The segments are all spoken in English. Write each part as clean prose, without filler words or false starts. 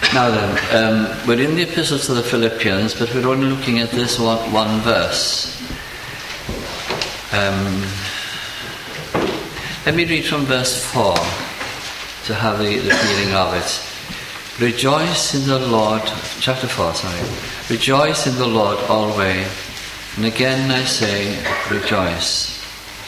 Now then, we're in the Epistle to the Philippians, but we're only looking at this one verse. Let me read from verse 4 to have the feeling of it. Rejoice in the Lord, chapter 4, sorry. Rejoice in the Lord always, and again I say, rejoice.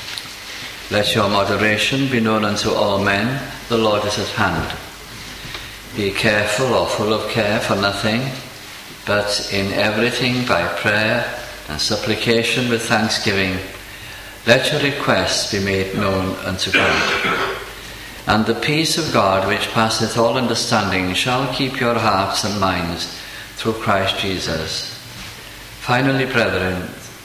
Let your moderation be known unto all men, the Lord is at hand. Be careful or full of care for nothing, but in everything by prayer and supplication with thanksgiving, let your requests be made known unto God. And the peace of God, which passeth all understanding, shall keep your hearts and minds through Christ Jesus. Finally, brethren,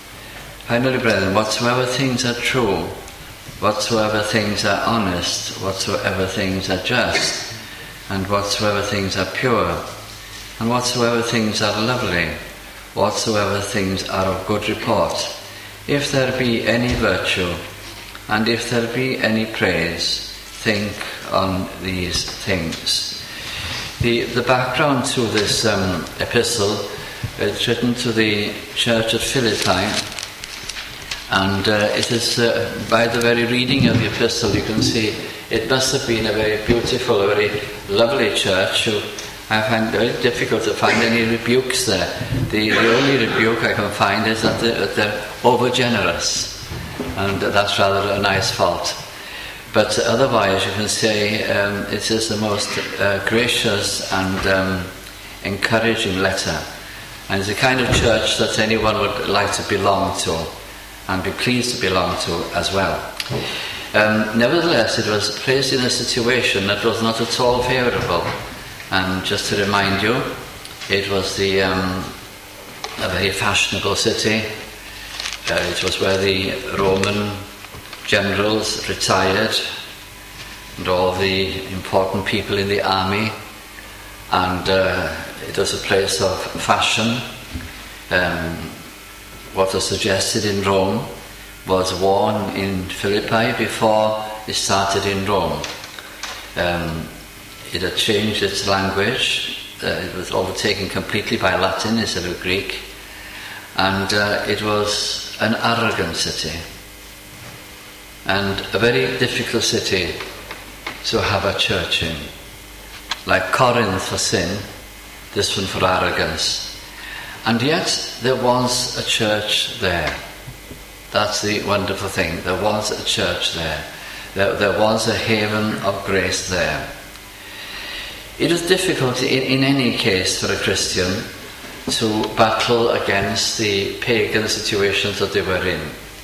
whatsoever things are true, whatsoever things are honest, whatsoever things are just, and whatsoever things are pure, and whatsoever things are lovely, whatsoever things are of good report, if there be any virtue, and if there be any praise, think on these things. The background to this epistle is written to the church at Philippi, and it is by the very reading of the epistle you can see it must have been a very beautiful, a very lovely church. I find it very difficult to find any rebukes there. The only rebuke I can find is that they're over-generous, and that's rather a nice fault. But otherwise you can say it is the most gracious and encouraging letter, and it's the kind of church that anyone would like to belong to and be pleased to belong to as well. Nevertheless, it was placed in a situation that was not at all favourable. And just to remind you, it was a very fashionable city. It was where the Roman generals retired, and all the important people in the army. And it was a place of fashion. What was suggested in Rome was worn in Philippi before it started in Rome. It had changed its language. It was overtaken completely by Latin instead of Greek. And it was an arrogant city. And a very difficult city to have a church in. Like Corinth for sin, this one for arrogance. And yet there was a church there. That's the wonderful thing. There was a church there. There was a haven of grace there. It is difficult in any case for a Christian to battle against the pagan situations that they were in.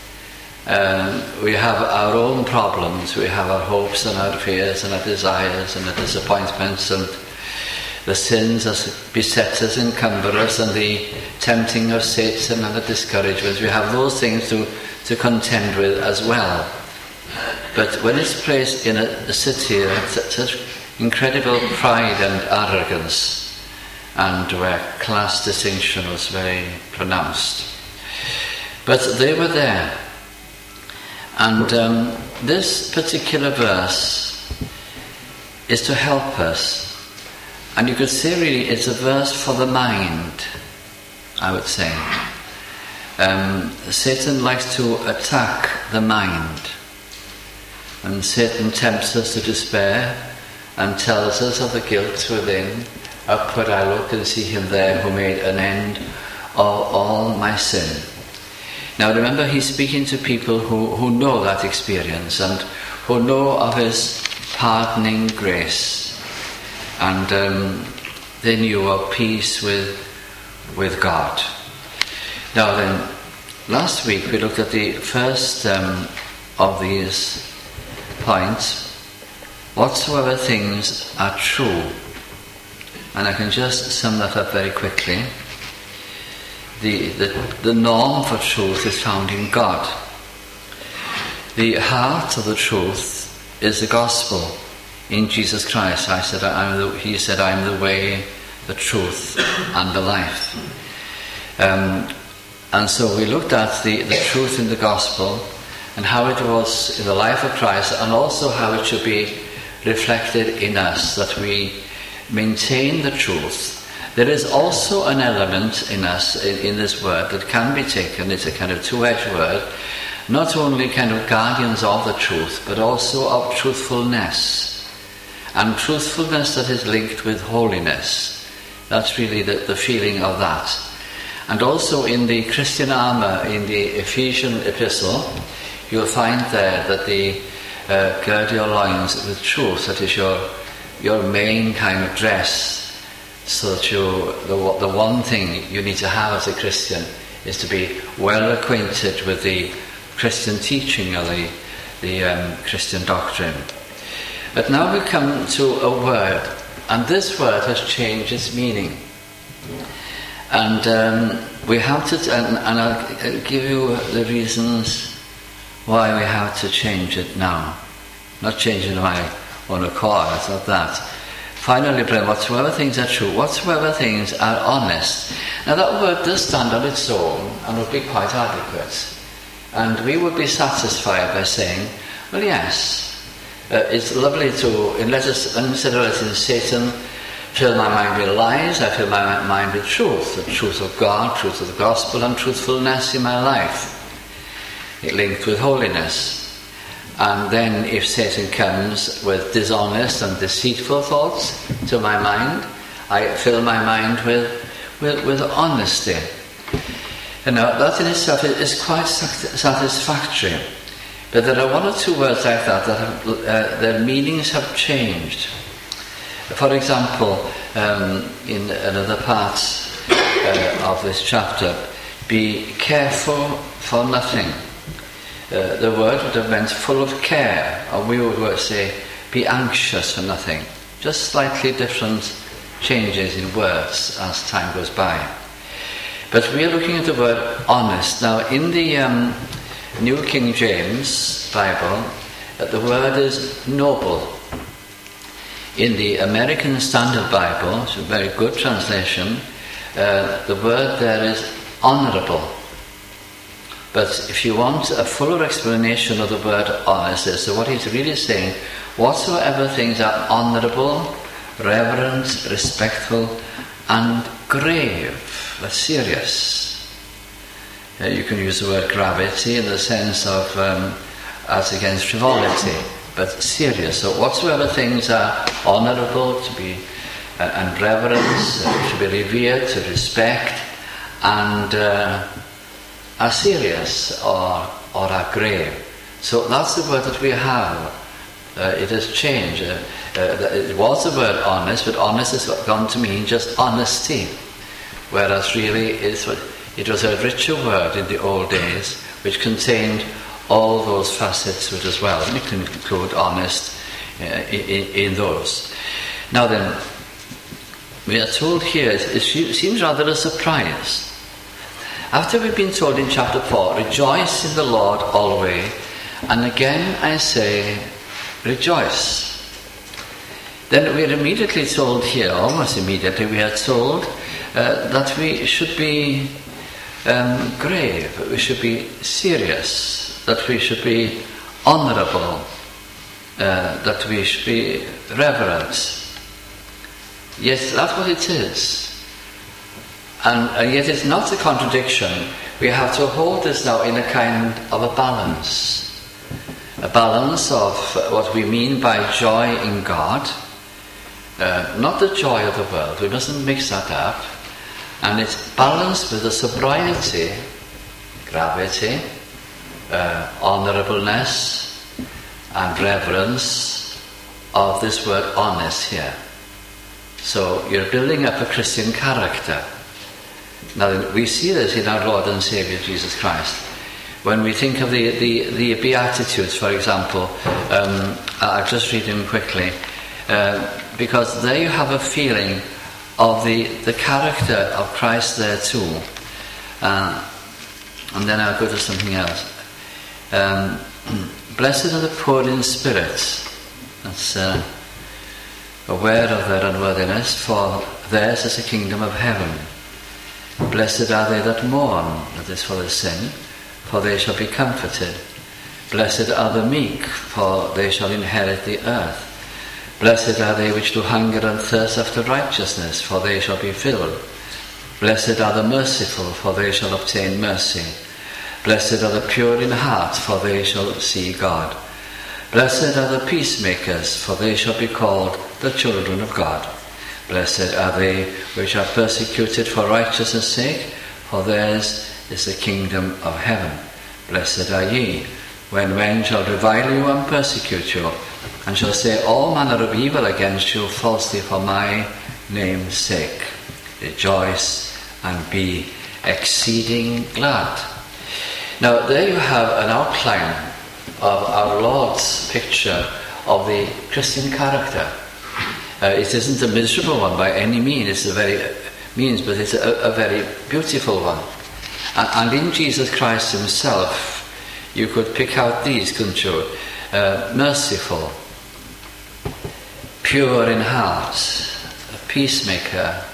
We have our own problems. We have our hopes and our fears and our desires and our disappointments and the sins that beset us, encumber us, and the tempting of Satan and the discouragements. We have those things to contend with as well. But when it's placed in a city that has such incredible pride and arrogance, and where class distinction was very pronounced. But they were there. And this particular verse is to help us. And you could say really it's a verse for the mind, I would say. Satan likes to attack the mind. And Satan tempts us to despair and tells us of the guilt within. Upward I look and see him there who made an end of all my sin. Now remember, he's speaking to people who know that experience and who know of his pardoning grace. And they knew of peace with God. Now then, last week we looked at the first of these points. Whatsoever things are true. And I can just sum that up very quickly. The norm for truth is found in God. The heart of the truth is the gospel in Jesus Christ. He said, I am the way, the truth, and the life. And so we looked at the truth in the gospel and how it was in the life of Christ, and also how it should be reflected in us, that we maintain the truth, there is also an element in us, in this word, that can be taken, it's a kind of two-edged word, not only kind of guardians of the truth, but also of truthfulness. And truthfulness that is linked with holiness. That's really the feeling of that. And also in the Christian armour, in the Ephesian epistle, you'll find there that the gird your loins with truth, that is your main kind of dress, so that the one thing you need to have as a Christian is to be well acquainted with the Christian teaching or the Christian doctrine. But now we come to a word, and this word has changed its meaning. And we have to, and I'll give you the reasons why we have to change it now. Not change it on my own accord, it's not that. Finally, brethren, whatsoever things are true, whatsoever things are honest. Now that word does stand on its own and would be quite adequate. And we would be satisfied by saying, well, yes, it's lovely to, instead of letting Satan fill my mind with lies, I fill my mind with truth, the truth of God, truth of the gospel, and truthfulness in my life. It linked with holiness. And then if Satan comes with dishonest and deceitful thoughts to my mind, I fill my mind with honesty. And now that in itself is quite satisfactory. But there are one or two words like that their meanings have changed. For example, in another part of this chapter, be careful for nothing. The word would have meant full of care, or we would say be anxious for nothing. Just slightly different changes in words as time goes by. But we are looking at the word honest. Now in the New King James Bible, the word is noble. In the American Standard Bible, it's a very good translation, the word there is honourable. But if you want a fuller explanation of the word honest, so what he's really saying, whatsoever things are honourable, reverent, respectful, and grave, that's serious. You can use the word gravity in the sense of as against frivolity, but serious. So whatsoever things are honourable, to be and reverence, to be revered, to respect, and are serious or are grave. So that's the word that we have. It has changed. It was the word honest, but honest has gone to mean just honesty, whereas really it was a richer word in the old days, which contained all those facets to it as well. And you can include honest in those. Now then, we are told here, it seems rather a surprise. After we've been told in chapter 4, rejoice in the Lord always, and again I say, rejoice. Then we're immediately told here, almost immediately, we are told that we should be grave, we should be serious, that we should be honourable, that we should be reverent. Yes, that's what it is. And yet it's not a contradiction. We have to hold this now in a kind of a balance. A balance of what we mean by joy in God, not the joy of the world. We mustn't mix that up. And it's balanced with the sobriety, gravity, honourableness, and reverence of this word honest here. So you're building up a Christian character. Now we see this in our Lord and Saviour Jesus Christ. When we think of the Beatitudes, for example, I'll just read them quickly, because there you have a feeling of the character of Christ there too. And then I'll go to something else. Blessed are the poor in spirit. That's aware of their unworthiness, for theirs is the kingdom of heaven. Blessed are they that mourn, that is for their sin, for they shall be comforted. Blessed are the meek, for they shall inherit the earth. Blessed are they which do hunger and thirst after righteousness, for they shall be filled. Blessed are the merciful, for they shall obtain mercy. Blessed are the pure in heart, for they shall see God. Blessed are the peacemakers, for they shall be called the children of God. Blessed are they which are persecuted for righteousness' sake, for theirs is the kingdom of heaven. Blessed are ye, when men shall revile you and persecute you, and shall say all manner of evil against you falsely for my name's sake. Rejoice and be exceeding glad. Now there you have an outline of our Lord's picture of the Christian character. It isn't a miserable one by any means, but it's a very beautiful one. And in Jesus Christ himself, you could pick out these, couldn't you? Merciful, pure in heart, a peacemaker,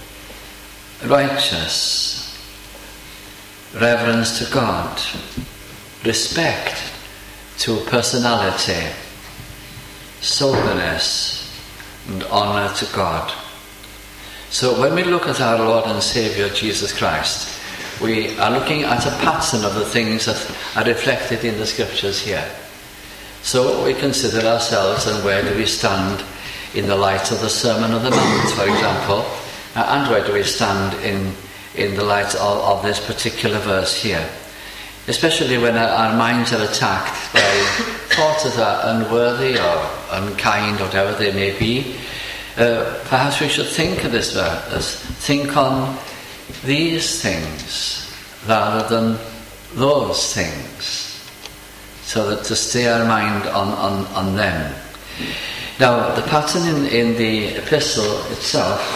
righteous, reverence to God, respect to personality, soberness, and honour to God. So when we look at our Lord and Saviour Jesus Christ, we are looking at a pattern of the things that are reflected in the scriptures here. So we consider ourselves, and where do we stand in the light of the Sermon on the Mount, for example, and where do we stand in the light of this particular verse here, especially when our minds are attacked by thoughts that are unworthy or unkind, whatever they may be. Perhaps we should think of this verse, think on these things rather than those things, so that to stay our mind on them. Now, the pattern in the epistle itself.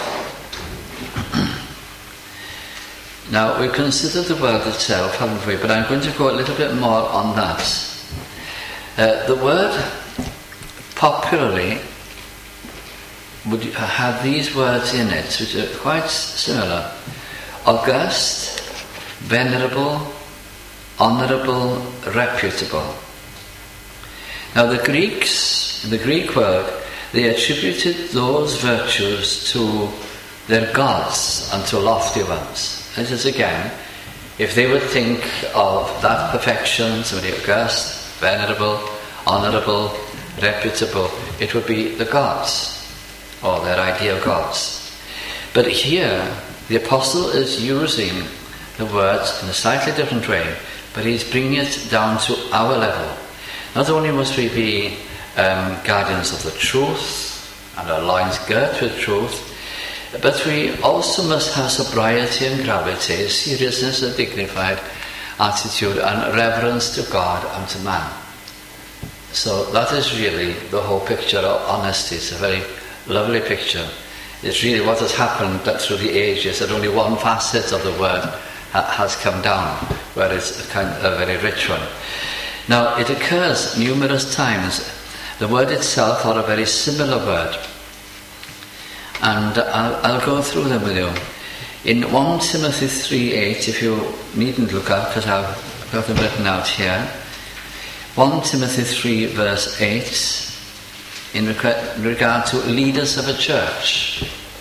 Now, we've considered the word itself, haven't we? But I'm going to go a little bit more on that. The word popularly would have these words in it, which are quite similar: august, venerable, honourable, reputable. Now, the Greek word, they attributed those virtues to their gods and to lofty ones. This is again, if they would think of that perfection, somebody august, venerable, honourable, reputable, it would be the gods, or their idea of gods. But here, the apostle is using the words in a slightly different way, but he's bringing it down to our level. Not only must we be guardians of the truth, and our loins girt with truth, but we also must have sobriety and gravity, seriousness and dignified attitude, and reverence to God and to man. So that is really the whole picture of honesty. It's a very lovely picture. It's really what has happened through the ages, that only one facet of the word has come down, where it's a very rich one. Now, it occurs numerous times. The word itself, or a very similar word, and I'll go through them with you. In 1 Timothy 3:8, if you needn't look up, because I've got them written out here. 1 Timothy 3 verse 8, in regard to leaders of a church.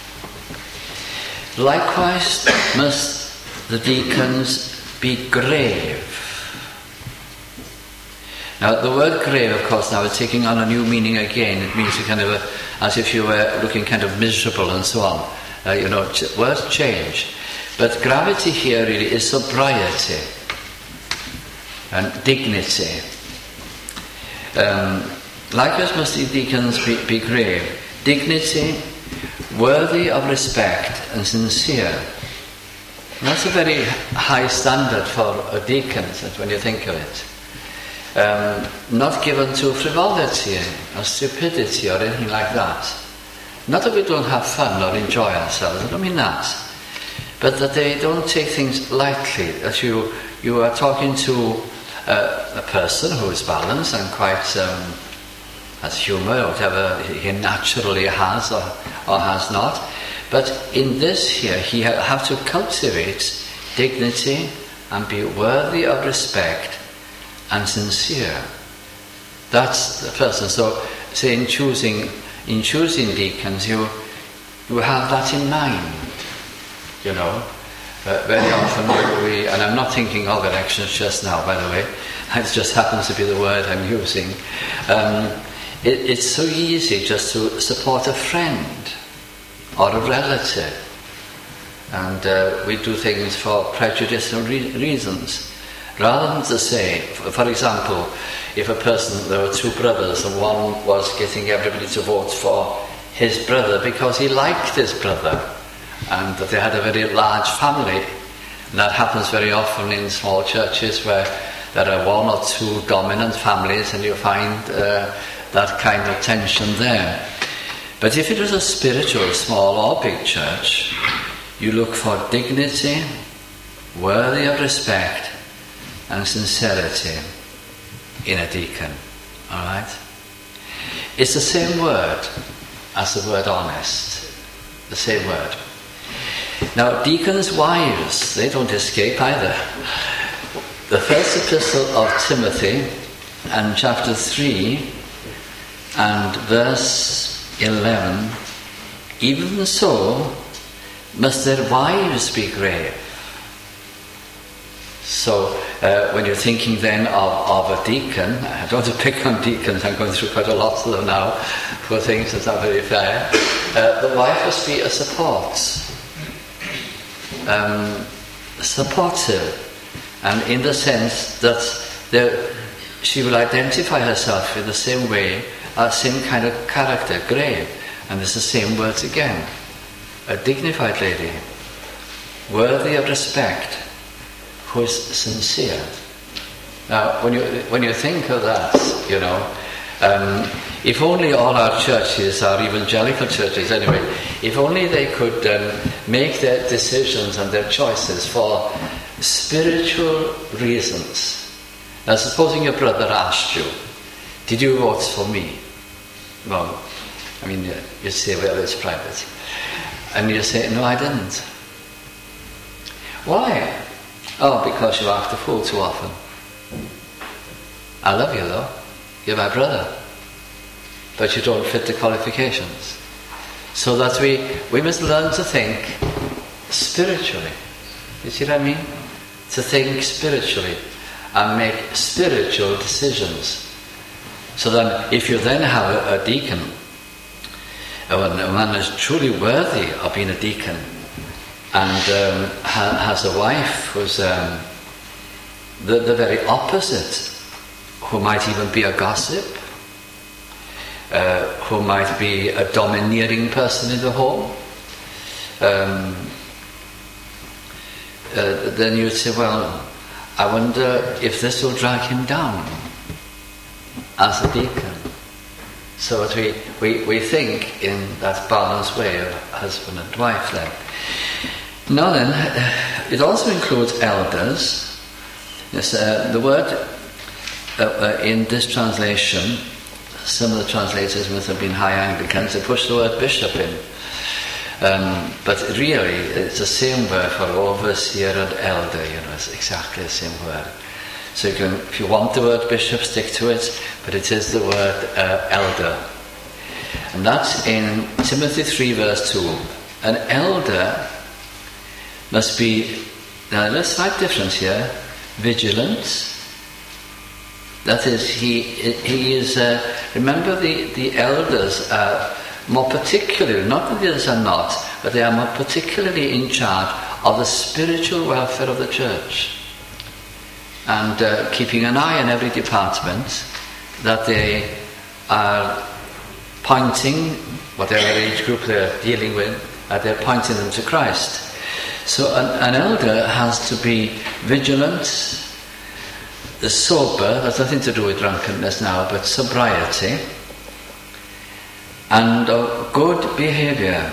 Likewise must the deacons be grave. Now, the word grave, of course, now is taking on a new meaning again. It means kind of as if you were looking kind of miserable and so on. Words change. But gravity here really is sobriety and dignity. Likewise must the deacons be grave. Dignity, worthy of respect and sincere. And that's a very high standard for a deacon, when you think of it. Not given to frivolity or stupidity or anything like that. Not that we don't have fun or enjoy ourselves, I don't mean that. But that they don't take things lightly, that you are talking to a person who is balanced and quite has humour, or whatever he naturally has or has not. But in this here, he have to cultivate dignity and be worthy of respect and sincere. That's the person. So, say in choosing in choosing deacons, you have that in mind, you know. Very often we, and I'm not thinking of elections just now, by the way, it just happens to be the word I'm using. It's so easy just to support a friend or a relative, and we do things for prejudicial reasons, rather than to say, for example, if there were two brothers and one was getting everybody to vote for his brother because he liked his brother, and that they had a very large family. And that happens very often in small churches where there are one or two dominant families, and you find that kind of tension there. But if it was a spiritual, small or big church, you look for dignity, worthy of respect and sincerity in a deacon. Alright? It's the same word as the word honest. The same word. Now, deacons' wives, they don't escape either. The first epistle of Timothy, and chapter 3, and verse 11, even so must their wives be grave. So, when you're thinking then of a deacon, I don't want to pick on deacons, I'm going through quite a lot of them now, for things that are very fair. The wife must be a support. Supportive, and in the sense that she will identify herself in the same way, same kind of character, grave, and it's the same words again. A dignified lady, worthy of respect, who is sincere. Now, when you think of that, you know, if only all our churches, our evangelical churches anyway, if only they could make their decisions and their choices for spiritual reasons. Now, supposing your brother asked you, did you vote for me? Well, I mean, you say, well, it's private. And you say, no, I didn't. Why? Oh, because you act a fool too often. I love you though. You're my brother. But you don't fit the qualifications. So that we must learn to think spiritually. You see what I mean? To think spiritually and make spiritual decisions. So then, if you then have a deacon, a man is truly worthy of being a deacon, and has a wife who's the very opposite, who might even be a gossip, who might be a domineering person in the home, then you'd say, well, I wonder if this will drag him down as a deacon. So that we think in that balanced way of husband and wife then. Now then, it also includes elders. Yes, the word in this translation, some of the translators must have been high Anglicans, they pushed the word bishop in. But really, it's the same word for overseer and elder, you know, it's exactly the same word. So you can, if you want the word bishop, stick to it, but it is the word elder. And that's in Timothy 3 verse 2. An elder must be, now there's a slight difference here, vigilant. That is, he is, remember the elders are more particularly, not that the others are not, but they are more particularly in charge of the spiritual welfare of the church. And keeping an eye on every department, that they are pointing, whatever age group they're dealing with, they're pointing them to Christ. So an elder has to be vigilant, sober, that's nothing to do with drunkenness now, but sobriety, and good behaviour.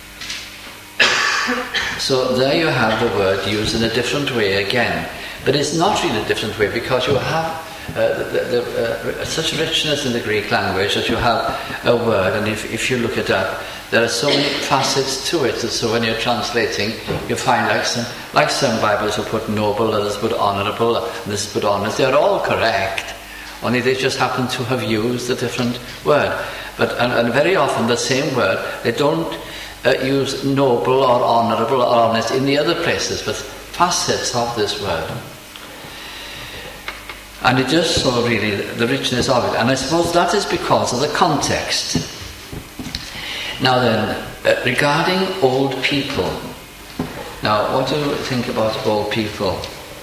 So there you have the word used in a different way again. But it's not really a different way, because you have such richness in the Greek language that you have a word, and if you look it up, there are so many facets to it. And so when you're translating, you find like some Bibles will put noble, others put honourable, and this put honest. They're all correct, only they just happen to have used a different word. and very often the same word, they don't use noble or honourable or honest in the other places, but facets of this word. And it just saw really the richness of it. And I suppose that is because of the context. Now then, regarding old people. Now, what do you think about old people?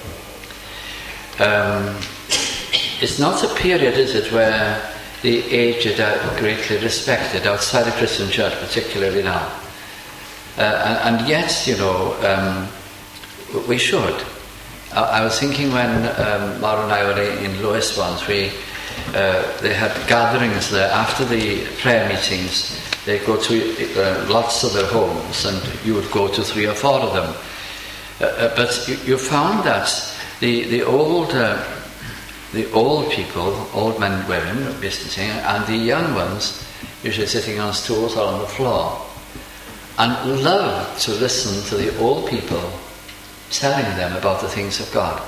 It's not a period, is it, where the aged are greatly respected outside the Christian church, particularly now. And yet, we should. I was thinking when Mara and I were in Lewis once, they had gatherings there after the prayer meetings. They go to lots of their homes, and you would go to 3 or 4 of them. But you found that the old people, old men and women, visiting, and the young ones, usually sitting on stools or on the floor, and loved to listen to the old people telling them about the things of God.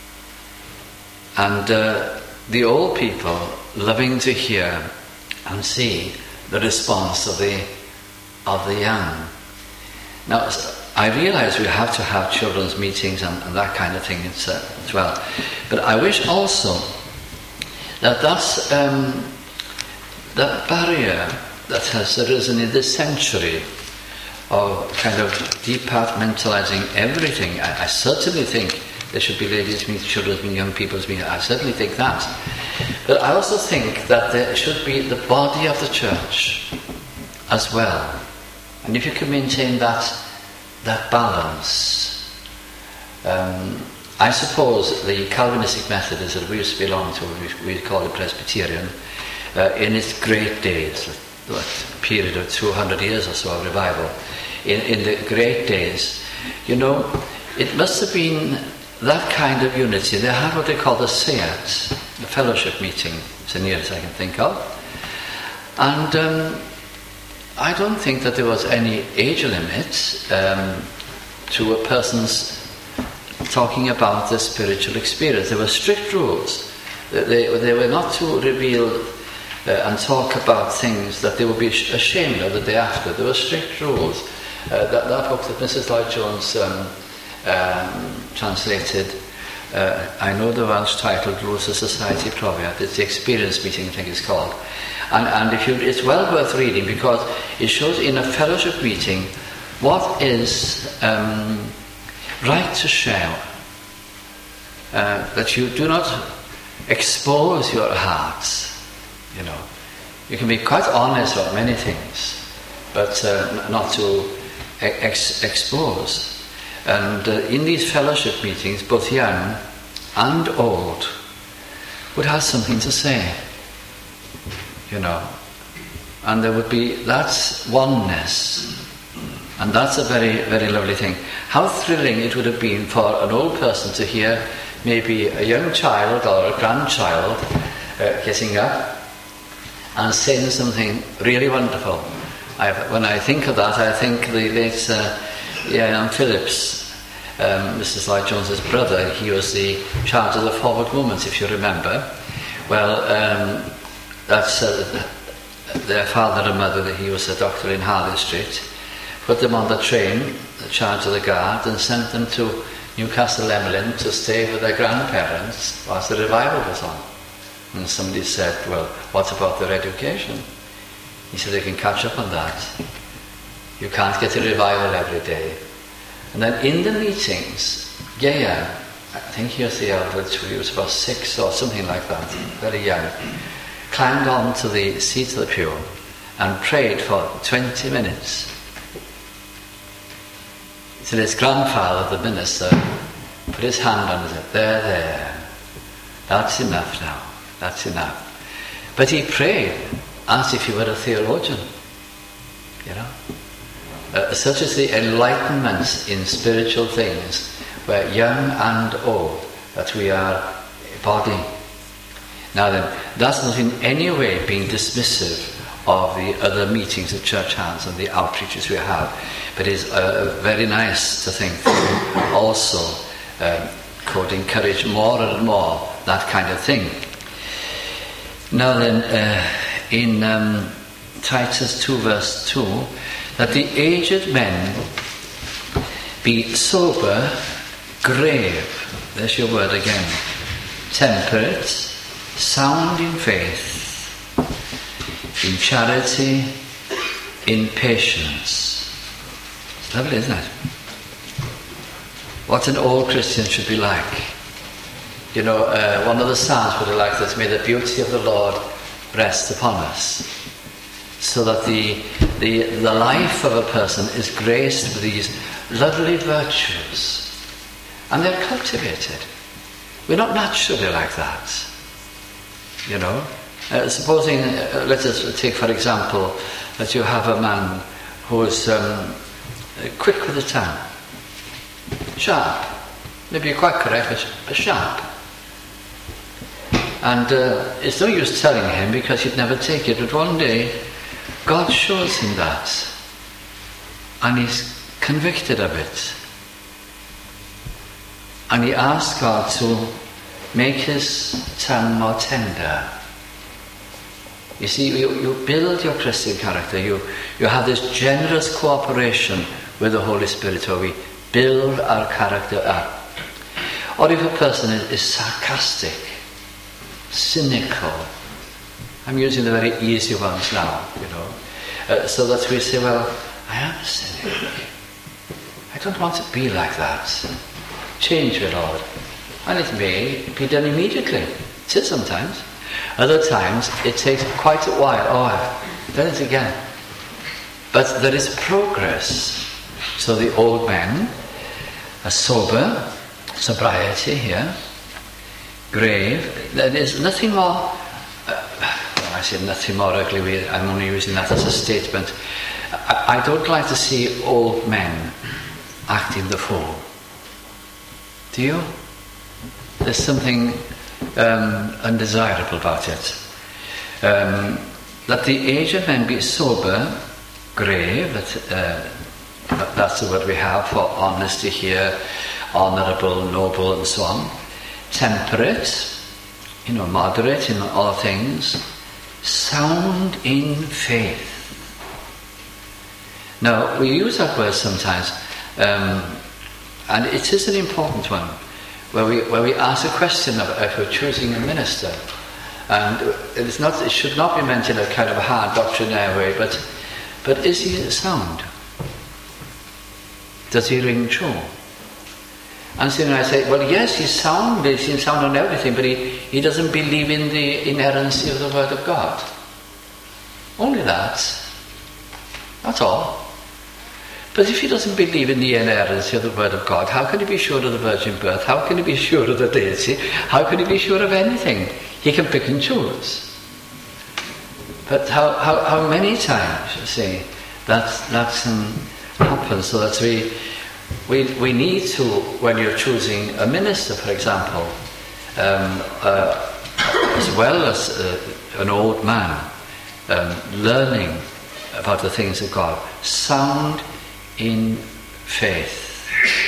And the old people loving to hear and see the response of the young. Now, I realise we have to have children's meetings and that kind of thing as well. But I wish also that that barrier that has arisen in this century of kind of departmentalising everything. I certainly think there should be ladies' meetings, children's meetings, young people's meetings. I certainly think that. But I also think that there should be the body of the church as well. And if you can maintain that balance, I suppose the Calvinistic Methodist that we used to belong to, we call it Presbyterian, in its great days, a period of 200 years or so of revival, in the great days, it must have been that kind of unity. They had what they call the SEAT, the fellowship meeting, it's the nearest I can think of. And I don't think that there was any age limit to a person's talking about the spiritual experience. There were strict rules. They were not to reveal and talk about things that they would be ashamed of the day after. There were strict rules. That book that Mrs. Lloyd-Jones translated, I know the Welsh title, Rules of Society Profiad. It's the Experience Meeting, I think it's called. And it's well worth reading, because it shows in a fellowship meeting what is right to share. That you do not expose your hearts. You can be quite honest about many things, but not to expose. And in these fellowship meetings, both young and old would have something to say, and there would be that oneness, and that's a very, very lovely thing. How thrilling it would have been for an old person to hear maybe a young child or a grandchild getting up and saying something really wonderful. When I think of that, I think the late Ian Phillips, Mrs. Lloyd-Jones's brother, he was the charge of the Forward Movement, if you remember. Well, that's their father and mother, he was a doctor in Harley Street, put them on the train, the charge of the guard, and sent them to Newcastle Emlyn to stay with their grandparents whilst the revival was on. And somebody said, well, what about their education? He said, they can catch up on that. You can't get a revival every day. And then in the meetings, I think he was the eldest, he was about 6 or something like that, very young, climbed on to the seat of the pew and prayed for 20 minutes. So his grandfather, the minister, put his hand on it and said, there, that's enough now, that's enough. But he prayed as if he were a theologian, such as the enlightenment in spiritual things, where young and old, that we are a body. Now then, that's not in any way being dismissive of the other meetings the church has and the outreaches we have, but it's very nice to think that we also could encourage more and more that kind of thing. Now then, in Titus 2 verse 2, that the aged men be sober, grave, there's your word again, temperate, sound in faith, in charity, in patience. It's lovely, isn't it? What an old Christian should be like. You know, one of the Psalms would have liked this, may the beauty of the Lord rest upon us, so that the life of a person is graced with these lovely virtues, and they're cultivated. We're not naturally like that, you know. Supposing, let us take for example, that you have a man who is quick with the tongue, sharp, maybe quite correct, but sharp. And it's no use telling him, because he'd never take it, but one day God shows him that, and he's convicted of it, and he asks God to make his tongue more tender. You see, you build your Christian character, you have this generous cooperation with the Holy Spirit where we build our character up. Or if a person is sarcastic, cynical, I'm using the very easy ones now, you know, so that we say, well, I am a cynic. I don't want to be like that. Change me, Lord. And it may be done immediately. It is sometimes. Other times it takes quite a while. Oh, I've done it again. But there is progress. So the old men are sober, sobriety here, grave. There is nothing more, when I say nothing more ugly, I'm only using that as a statement. I don't like to see old men acting the fool. Do you? There's something undesirable about it. That the aged men be sober, grave, that's the word we have for honesty here, honourable, noble, and so on. Temperate, moderate in all things, sound in faith. Now, we use that word sometimes, and it is an important one, where we ask a question of if we're choosing a minister. And it should not be meant in a kind of hard doctrinaire way, but is he sound? Does he ring true? And so I say, well, yes, he's sound on everything, but he doesn't believe in the inerrancy of the Word of God. Only that. That's all. But if he doesn't believe in the inerrancy of the Word of God, how can he be sure of the virgin birth? How can he be sure of the deity? How can he be sure of anything? He can pick and choose. But how many times, you see, that happens, so that we need to, when you're choosing a minister, for example, as well as an old man, learning about the things of God, sound in faith.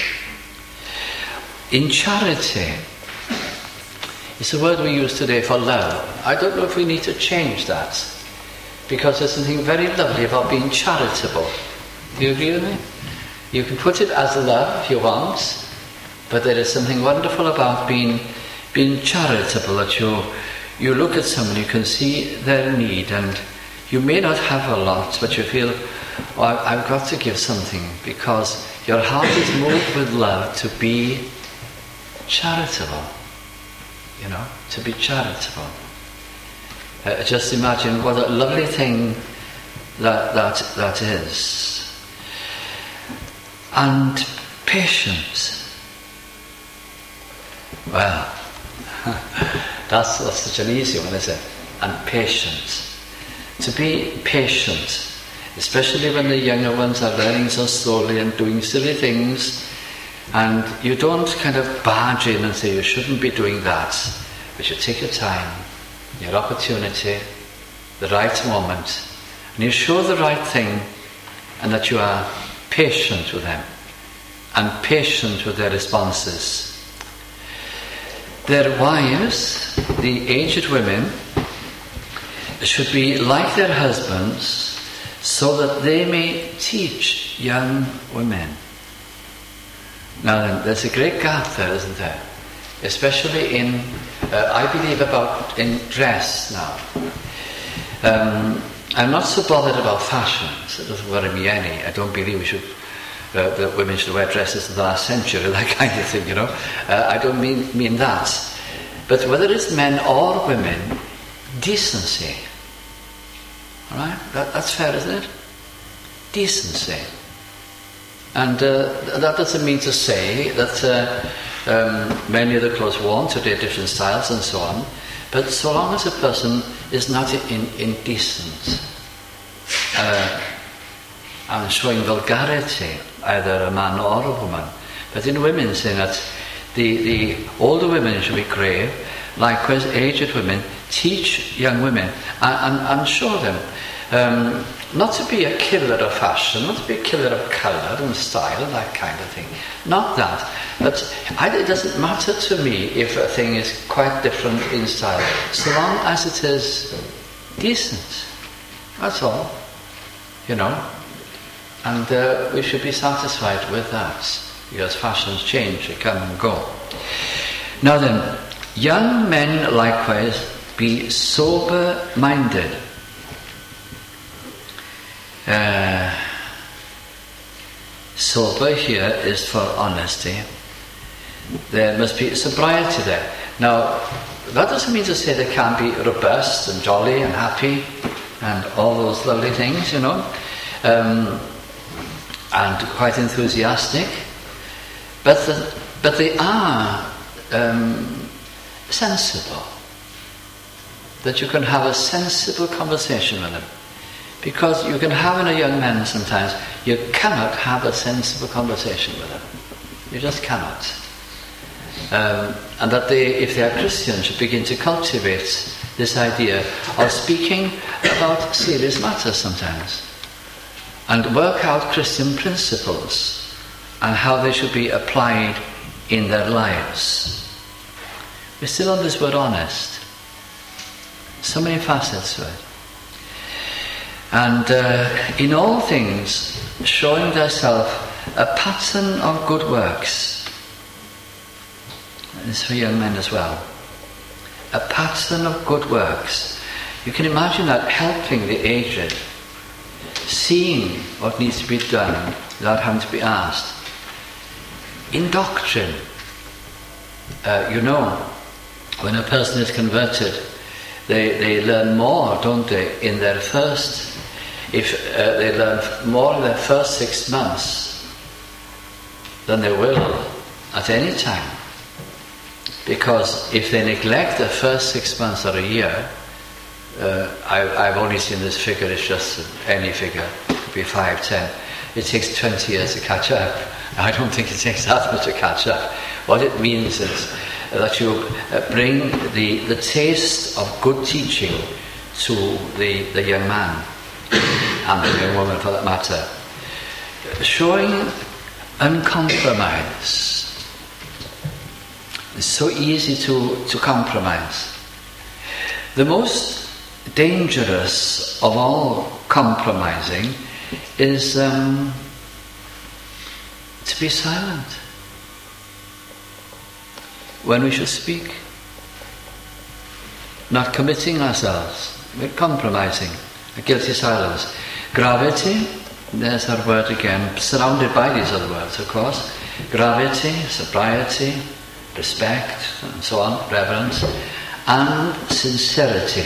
In charity, it's a word we use today for love. I don't know if we need to change that, because there's something very lovely about being charitable. Do you agree with me? You can put it as love if you want, but there is something wonderful about being charitable, that you look at someone, you can see their need, and you may not have a lot, but you feel, oh, I've got to give something, because your heart is moved with love to be charitable. To be charitable. Just imagine what a lovely thing that is. And patience. Well, that's such an easy one, isn't it? And patience. To be patient, especially when the younger ones are learning so slowly and doing silly things, and you don't kind of barge in and say you shouldn't be doing that, but you take your time, your opportunity, the right moment, and you show the right thing, and that you are patient with them and patient with their responses. Their wives, the aged women, should be like their husbands, so that they may teach young women. Now then, there's a great gap there, isn't there? Especially in, I believe, in dress now. I'm not so bothered about fashion, so it doesn't worry me any. I don't believe that women should wear dresses in the last century, that kind of thing, I don't mean that. But whether it's men or women, decency. Alright? That's fair, isn't it? Decency. And that doesn't mean to say that many of the clothes worn today are different styles and so on, but so long as a person is not indecent and showing vulgarity, either a man or a woman. But in women, saying that the older women should be grave, likewise aged women teach young women and show them not to be a killer of fashion, not to be a killer of colour and style, that kind of thing. Not that. But it doesn't matter to me if a thing is quite different in style, so long as it is decent. That's all. And we should be satisfied with that, because fashions change, they come and go. Now then, young men likewise be sober-minded. Sober here is for honesty. There must be sobriety there. Now, that doesn't mean to say they can't be robust and jolly and happy and all those lovely things, and quite enthusiastic. But they are sensible. That you can have a sensible conversation with them. Because you can have in a young man sometimes, you cannot have a sensible conversation with them. You just cannot. And that they, if they are Christians, should begin to cultivate this idea of speaking about serious matters sometimes. And work out Christian principles and how they should be applied in their lives. We're still on this word honest. So many facets to it. And in all things, showing thyself a pattern of good works. This is for young men as well. A pattern of good works. You can imagine that helping the aged, seeing what needs to be done without having to be asked. In doctrine, when a person is converted, they learn more, don't they, in their first. If they learn more in their first 6 months than they will at any time. Because if they neglect the first 6 months or a year, I've only seen this figure, it's just any figure, it could be 5, 10. It takes 20 years to catch up. I don't think it takes that much to catch up. What it means is that you bring the taste of good teaching to the young man, and the young woman for that matter, showing uncompromise. It's so easy to compromise. The most dangerous of all compromising is to be silent when we should speak. Not committing ourselves, but compromising. A guilty silence. Gravity, there's our word again, surrounded by these other words, of course. Gravity, sobriety, respect, and so on, reverence, and sincerity.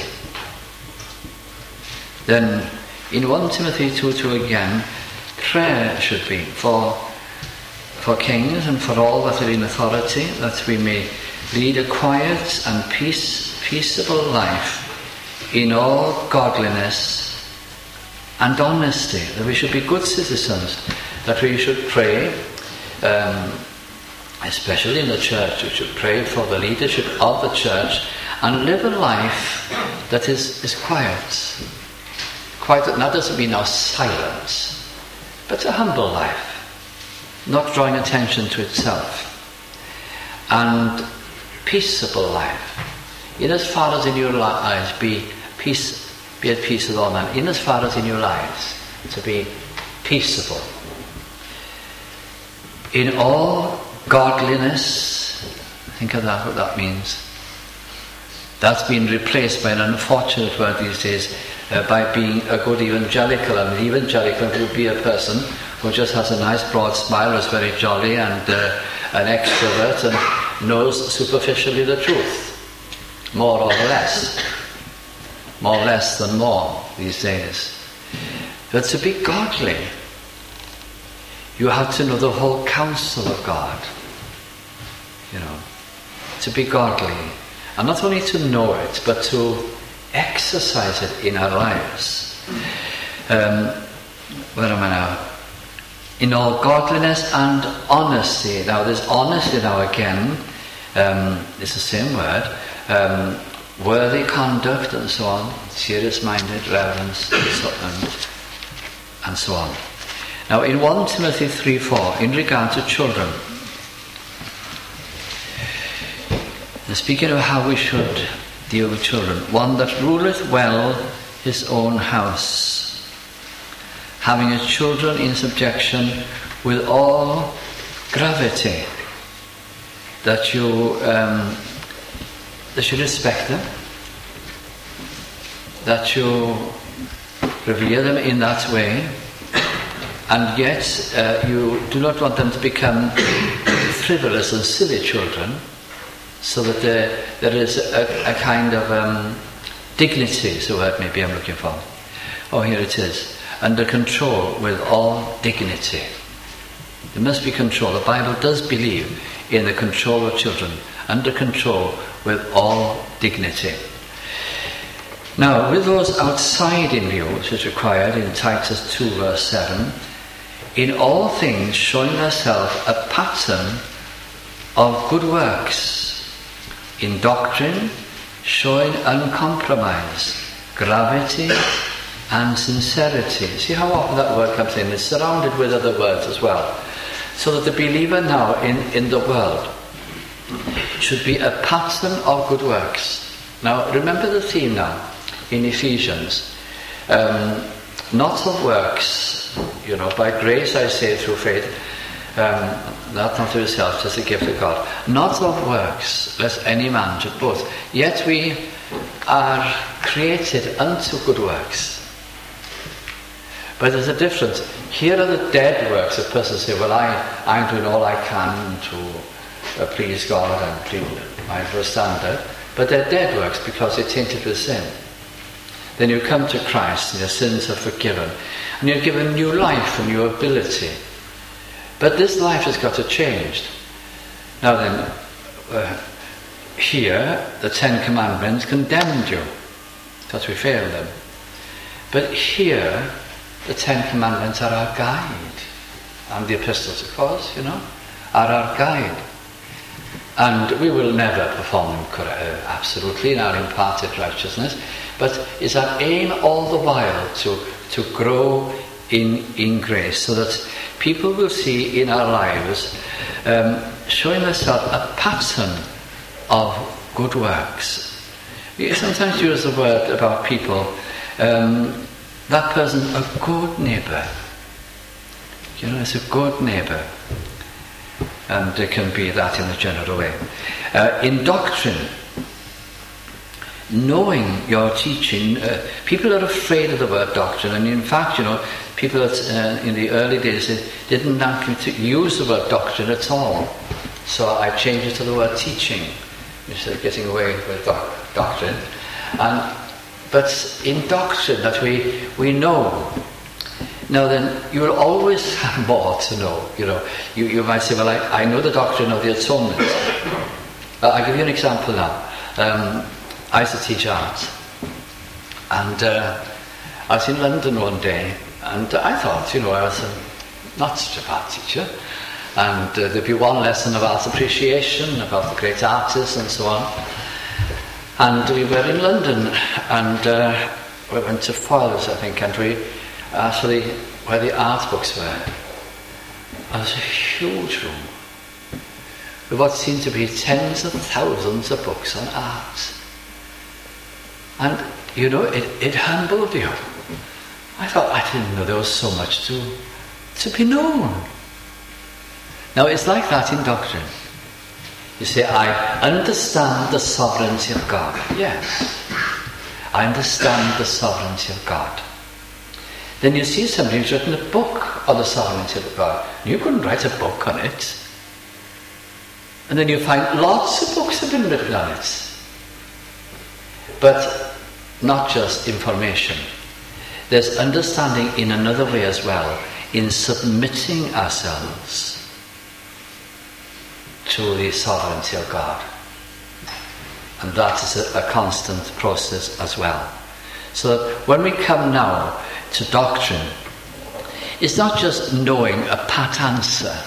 Then, in 1 Timothy 2:2 again, prayer should be for kings and for all that are in authority, that we may lead a quiet and peaceable life in all godliness and honesty, that we should be good citizens, that we should pray, especially in the church, we should pray for the leadership of the church and live a life that is quiet. Quiet, that doesn't mean our silence, but a humble life, not drawing attention to itself, and peaceable life. In as far as in your eyes be be at peace with all men, in as far as in your lives, to be peaceable. In all godliness, think of that, what that means. That's been replaced by an unfortunate word these days, by being a good evangelical. And an evangelical would be a person who just has a nice broad smile, is very jolly and an extrovert and knows superficially the truth, more or less. More less than more these days. But to be godly, you have to know the whole counsel of God. To be godly. And not only to know it, but to exercise it in our lives. Where am I now? In all godliness and honesty. Now there's honesty now again. It's the same word. Worthy conduct and so on. Serious-minded, reverence and so on. Now in 1 Timothy 3:4, in regard to children, speaking of how we should deal with children, one that ruleth well his own house, having his children in subjection with all gravity, that you respect them, that you revere them in that way, and yet you do not want them to become frivolous and silly children, so that there is a kind of dignity, is the word maybe I'm looking for. Oh, here it is. Under control with all dignity. There must be control. The Bible does believe in the control of children. Under control with all dignity. Now, with those outside in view, which is required in Titus 2 verse 7, in all things showing thyself a pattern of good works, in doctrine showing uncompromised gravity and sincerity. See how often that word comes in? It's surrounded with other words as well. So that the believer now in the world should be a pattern of good works. Now remember the theme now in Ephesians. Not of works, by grace I say through faith, not of yourself, just a gift of God. Not of works, lest any man should boast. Yet we are created unto good works. But there's a difference. Here are the dead works. A person says, well, I'm doing all I can to please God and please my standard. But they're dead works because they're tainted with sin. Then you come to Christ and your sins are forgiven. And you're given new life and new ability. But this life has got to change. Now then, here, the 10 Commandments condemned you because we failed them. But here, the 10 Commandments are our guide. And the epistles, of course, are our guide. And we will never perform them absolutely in our imparted righteousness. But it's our aim all the while to grow in grace, so that people will see in our lives showing themselves a pattern of good works. We sometimes use the word about people, that person a good neighbour. It's a good neighbour. And it can be that in a general way. In doctrine, knowing your teaching, people are afraid of the word doctrine, and in fact, people in the early days didn't actually use the word doctrine at all. So I changed it to the word teaching, instead of getting away with doctrine. But in doctrine that we know. Now then, you will always have more to know. You might say, well, I know the doctrine of the atonement. I'll give you an example now. I used to teach art, and I was in London one day, and I thought, I was not such a bad teacher, and there'd be one lesson of art appreciation, about the great artists and so on. And we were in London, and we went to Foyles, I think, and we asked for where the art books were. And it was a huge room with what seemed to be tens of thousands of books on art. And it humbled you. I thought, I didn't know there was so much to be known. Now it's like that in doctrine. You say, I understand the sovereignty of God. Yes, I understand the sovereignty of God. Then you see somebody who's written a book on the sovereignty of God. You couldn't write a book on it. And then you find lots of books have been written on it. But not just information. There's understanding in another way as well, in submitting ourselves to the sovereignty of God. And that is a constant process as well. So that when we come now to doctrine, it's not just knowing a pat answer,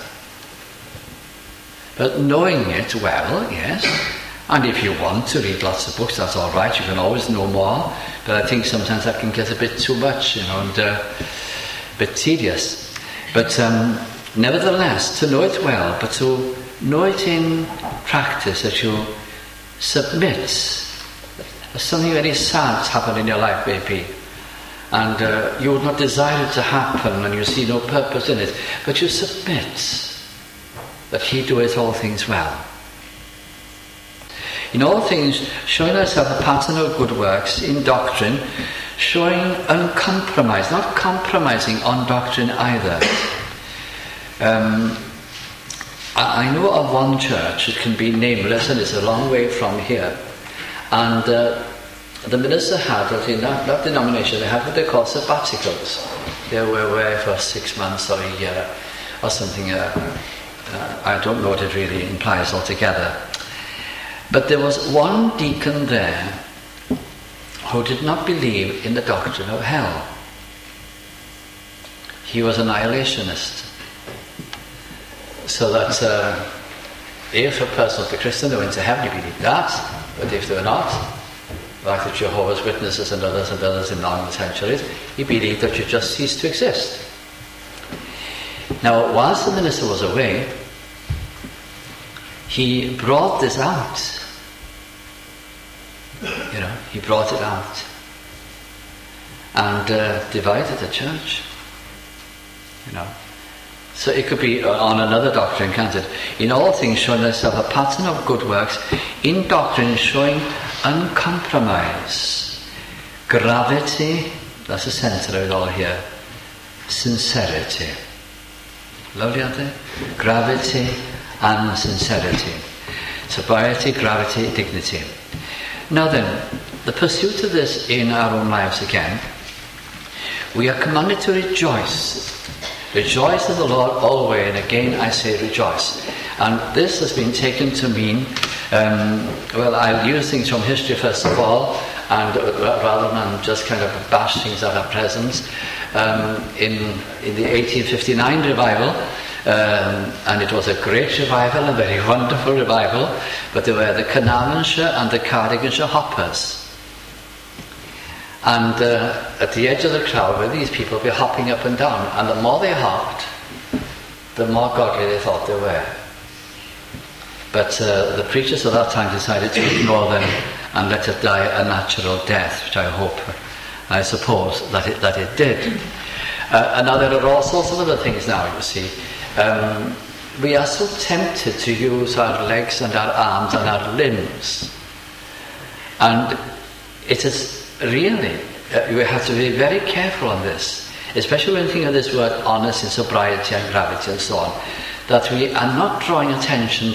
but knowing it well, yes. And if you want to read lots of books, that's all right. You can always know more. But I think sometimes that can get a bit too much, and a bit tedious. But nevertheless, to know it well, but to know it in practice, that you submit. Something very sad's happened in your life, maybe, and you would not desire it to happen, and you see no purpose in it, but you submit that He doeth all things well. In all things, showing ourselves a pattern of good works in doctrine, showing uncompromise, not compromising on doctrine either. I know of one church, it can be nameless, and it's a long way from here, and the minister had, in that denomination, they have what they call sabbaticals. They were away for 6 months or a year or something. I don't know what it really implies altogether. But there was one deacon there who did not believe in the doctrine of hell. He was an annihilationist. So that if a person was a Christian, they went to heaven, he believed that. But if they were not, like the Jehovah's Witnesses and others in long centuries, he believed that you just ceased to exist. Now, whilst the minister was away, he brought this out. He brought it out and divided the church. So it could be on another doctrine, can't it? In all things, showing thyself a pattern of good works. In doctrine, showing uncompromise, gravity. That's the centre of it all here. Sincerity. Lovely, aren't they? Gravity and sincerity. Sobriety, gravity, dignity. Now then, the pursuit of this in our own lives again, we are commanded to rejoice. Rejoice in the Lord always, and again I say rejoice. And this has been taken to mean, I'll use things from history first of all, and rather than just kind of bash things that are present. In the 1859 revival, and it was a great revival, a very wonderful revival, but there were the Carnarvonshire and the Cardiganshire hoppers. And at the edge of the crowd were these people were hopping up and down, and the more they hopped, the more godly they thought they were. But the preachers of that time decided to ignore them and let it die a natural death, which I suppose that it did. And now there are all sorts of other things now, you see. We are so tempted to use our legs and our arms and our limbs. And it is really, we have to be very careful on this, especially when we think of this word honesty and sobriety and gravity and so on, that we are not drawing attention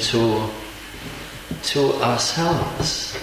to ourselves,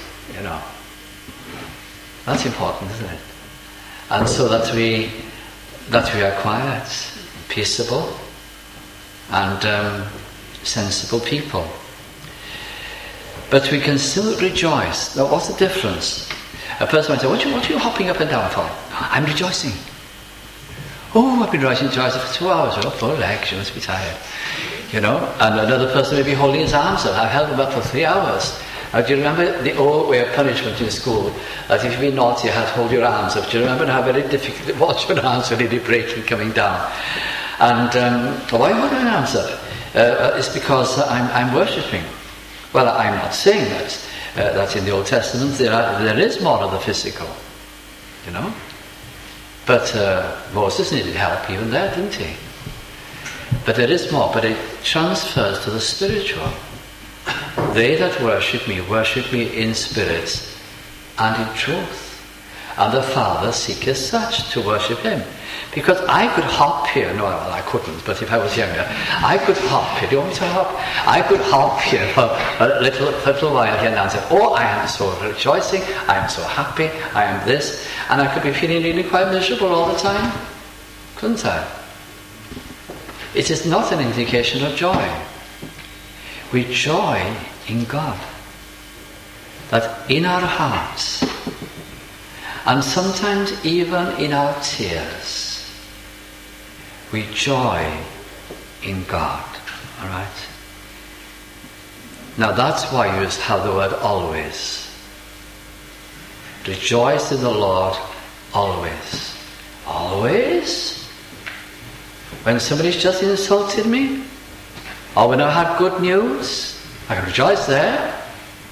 That's important, isn't it? And so that we are quiet, peaceable, and sensible people. But we can still rejoice. Now, what's the difference? A person might say, what are you hopping up and down for? I'm rejoicing. Oh, I've been rejoicing for 2 hours. Oh, poor legs, you must be tired. And another person may be holding his arms up. I've held them up for 3 hours. Now, do you remember the old way of punishment in school? That if you've been naughty, you had to hold your arms up. Do you remember how very difficult it was for your arms really breaking coming down? And why hold my arms up? It's because I'm worshipping. Well, I'm not saying that in the Old Testament there is more of the physical. you know. But Moses needed help even there, didn't he? But there is more, but it transfers to the spiritual. They that worship me in spirit and in truth. And the Father seeketh such to worship him. Because I could hop here, no, well, I couldn't, but if I was younger, I could hop here. Do you want me to hop? I could hop here for a little while here and say, oh, I am so rejoicing, I am so happy, I am this, and I could be feeling really quite miserable all the time, couldn't I? It is not an indication of joy. We joy in God. That in our hearts, and sometimes even in our tears, we joy in God. Alright? Now that's why you have the word always. Rejoice in the Lord always. Always? When somebody's just insulted me? Or when I've had good news? I can rejoice there.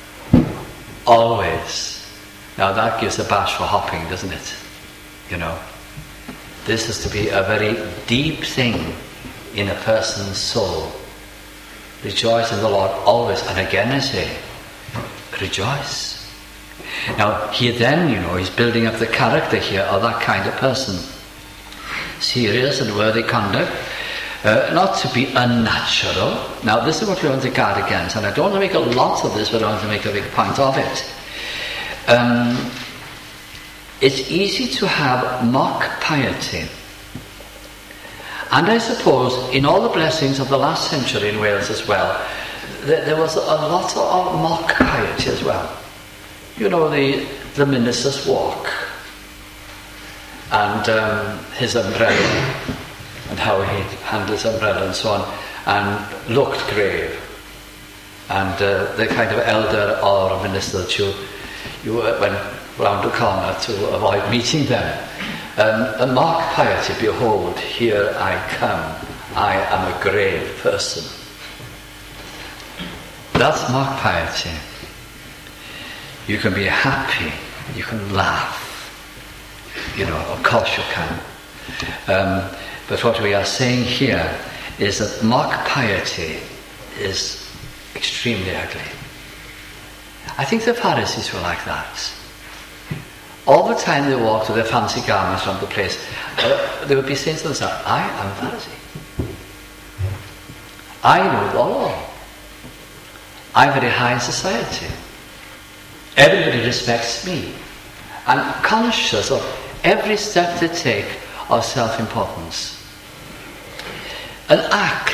Always. Now that gives a bash for hopping, doesn't it? You know. This is to be a very deep thing in a person's soul. Rejoice in the Lord always. And again I say, rejoice. Now here then, you know, he's building up the character here of that kind of person. Serious and worthy conduct. Not to be unnatural. Now this is what we want to guard against. And I don't want to make a lot of this, but I want to make a big point of it. It's easy to have mock piety. And I suppose in all the blessings of the last century in Wales as well, there was a lot of mock piety as well. You know, the minister's walk and his umbrella and how he handled his umbrella and so on, and looked grave. And the kind of elder or minister that you went round the corner to avoid meeting them. A mock piety, behold, here I come, I am a grave person. That's mock piety. You can be happy, you can laugh, you know, of course you can. But what we are saying here is that mock piety is extremely ugly. I think the Pharisees were like that. All the time they walked with their fancy garments around the place, they would be saying to themselves, I am a Pharisee. I know the law. I'm very high in society. Everybody respects me. I'm conscious of every step they take of self-importance. An act.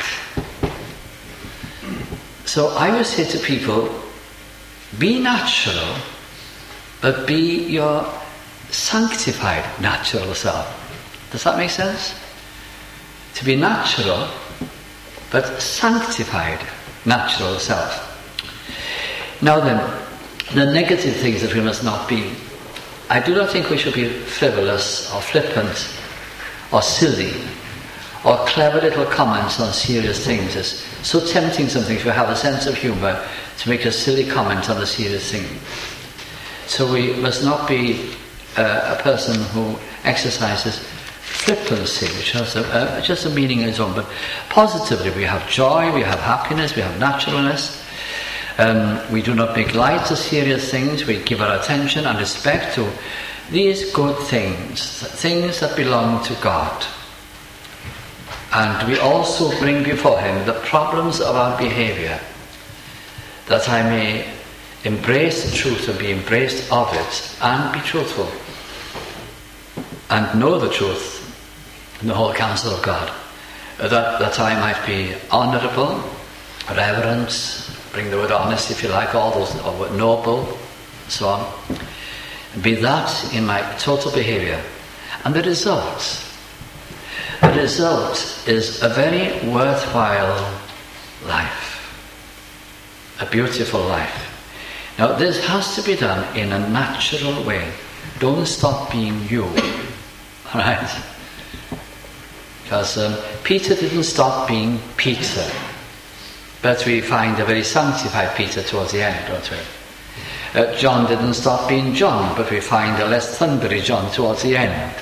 So I would say to people, be natural, but be your sanctified natural self. Does that make sense? To be natural, but sanctified natural self. Now then, the negative things that we must not be. I do not think we should be frivolous or flippant or silly or clever little comments on serious things. It's so tempting sometimes if you have a sense of humour to make a silly comment on a serious thing. So we must not be a person who exercises flippancy, which has just a meaning in its own, but positively we have joy, we have happiness, we have naturalness. We do not make light of serious things. We give our attention and respect to these good things, things that belong to God. And we also bring before him the problems of our behaviour, that I may embrace the truth and be embraced of it and be truthful and know the truth in the whole counsel of God, that I might be honourable, reverent, bring the word honest if you like, all those, or noble, so on, and be that in my total behaviour. And the result is a very worthwhile life, a beautiful life. Now this has to be done in a natural way. Don't stop being you, alright? Because Peter didn't stop being Peter, but we find a very sanctified Peter towards the end, don't we? John didn't stop being John, but we find a less thundery John towards the end.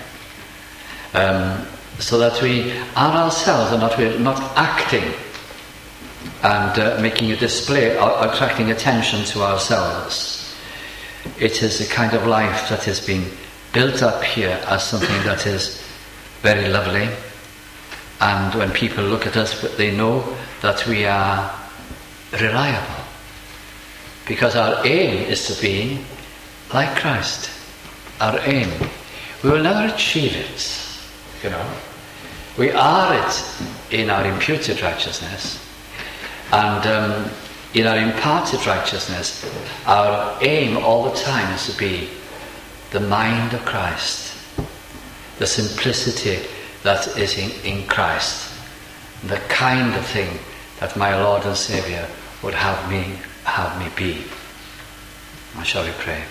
So that we are ourselves and we're not acting and making a display or attracting attention to ourselves. It is a kind of life that has been built up here as something that is very lovely, and when people look at us, they know that we are reliable, because our aim is to be like Christ. Our aim. We will never achieve it, you know. We are it in our imputed righteousness, and in our imparted righteousness, our aim all the time is to be the mind of Christ, the simplicity that is in Christ, the kind of thing that my Lord and Saviour would have me be. Now shall we pray?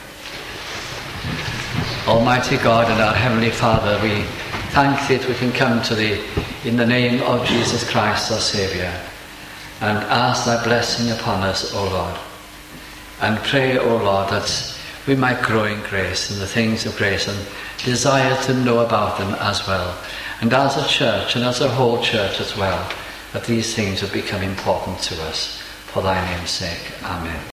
Almighty God and our Heavenly Father, we thank Thee that we can come to Thee in the name of Jesus Christ our Saviour, and ask Thy blessing upon us, O Lord, and pray, O Lord, that we might grow in grace, in the things of grace, and desire to know about them as well, and as a church and as a whole church as well, that these things would become important to us. For Thy name's sake. Amen.